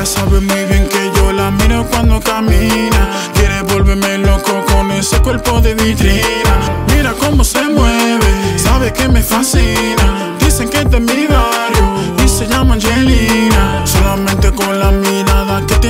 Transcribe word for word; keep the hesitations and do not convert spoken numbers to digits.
Ella sabe muy bien que yo la miro cuando camina. Quiere volverme loco con ese cuerpo de vitrina. Mira cómo se mueve, sabe que me fascina. Dicen que es de mi barrio y se llama Angelina. Solamente con la mirada que